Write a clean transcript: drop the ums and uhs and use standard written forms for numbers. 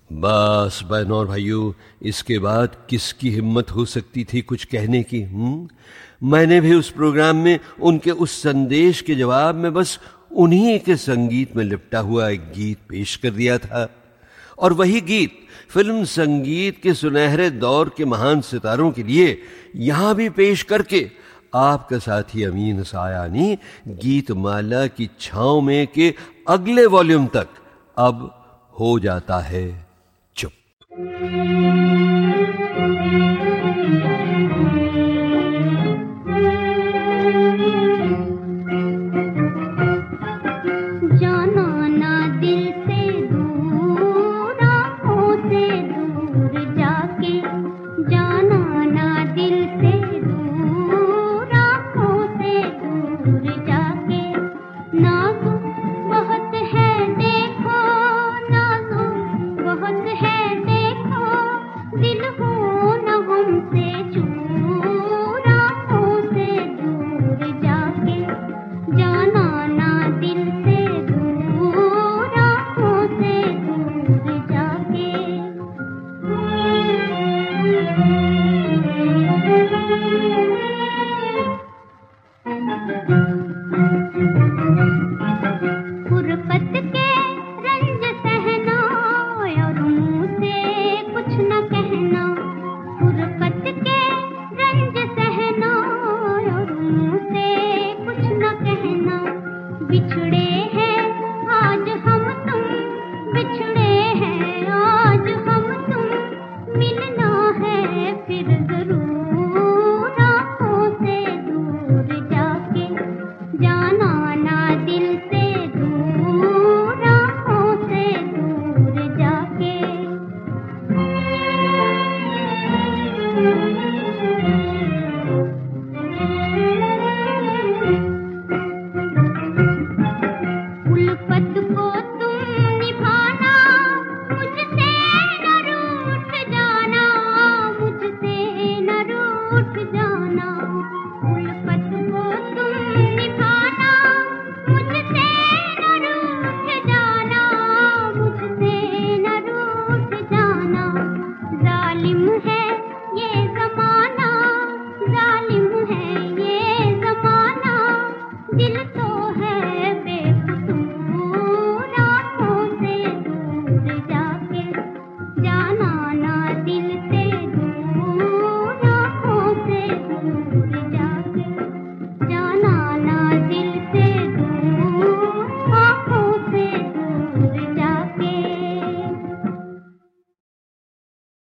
बस बहनों और भाइयों, इसके बाद किसकी हिम्मत हो सकती थी कुछ कहने की? मैंने भी उस प्रोग्राम में उनके उस संदेश के जवाब में बस उन्हीं के संगीत में लिपटा हुआ एक गीत पेश कर दिया था। और वही गीत फिल्म संगीत के सुनहरे दौर के महान सितारों के लिए यहां भी पेश करके आपका साथी अमीन सायानी गीतमाला की छांव में के अगले वॉल्यूम तक अब हो जाता है चुप। नाज़ुक बहुत है देखो, नाज़ुक बहुत है।